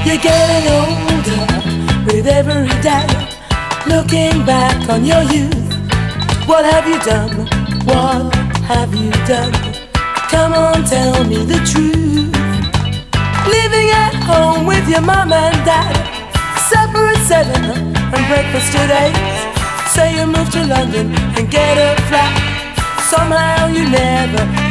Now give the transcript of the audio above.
You're getting older with every day. Looking back on your youth, what have you done? What have you done? Come on, tell me the truth. Living at home with your mom and dad, supper at 7 and breakfast at 8. Say you moved to London and get a flat. Somehow you never